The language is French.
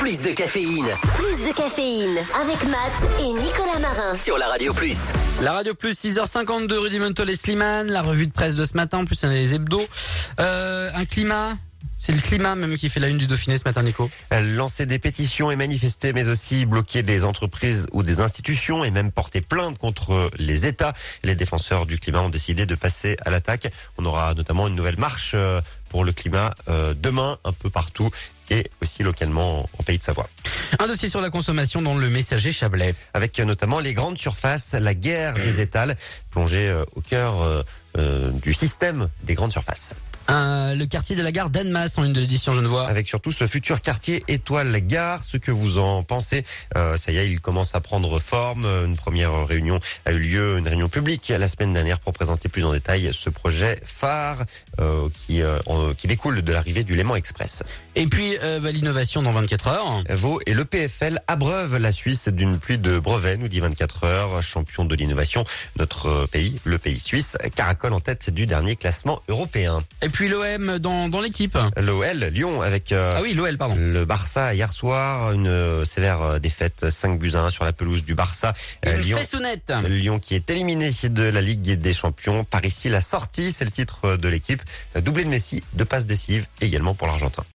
plus de caféine. Plus de caféine avec Matt et Nicolas Marin. Sur la Radio Plus. La Radio Plus, 6h52, Rudy Montol et Slimane, la revue de presse de ce matin, en plus il y en a les hebdos. Un climat, c'est le climat même qui fait la une du Dauphiné ce matin, Nico. Lancer des pétitions et manifester, mais aussi bloquer des entreprises ou des institutions et même porter plainte contre les États. Les défenseurs du climat ont décidé de passer à l'attaque. On aura notamment une nouvelle marche pour le climat demain, un peu partout et aussi localement en Pays de Savoie. Un dossier sur la consommation dans le Messager Chablais. Avec notamment les grandes surfaces, la guerre des étals, plongée au cœur du système des grandes surfaces. Le quartier de la gare d'Annemasse en une de l'édition Genevois. Avec surtout ce futur quartier Étoile Gare, ce que vous en pensez. Ça y est, il commence à prendre forme. Une première réunion a eu lieu, une réunion publique la semaine dernière pour présenter plus en détail ce projet phare qui découle de l'arrivée du Léman Express. Et puis l'innovation dans 24 heures. Vaud et le PFL abreuvent la Suisse d'une pluie de brevets, nous dit 24 heures. Champion de l'innovation, notre pays, le pays suisse, caracole en tête du dernier classement européen. Et puis l'OM dans l'équipe. L'OL, Lyon avec l'OL, pardon. Le Barça hier soir, une sévère défaite 5-1 sur la pelouse du Barça. Lyon qui est éliminé de la Ligue des Champions. Par ici la sortie, c'est le titre de l'équipe. Doublé de Messi, 2 passes décisives également pour l'Argentin.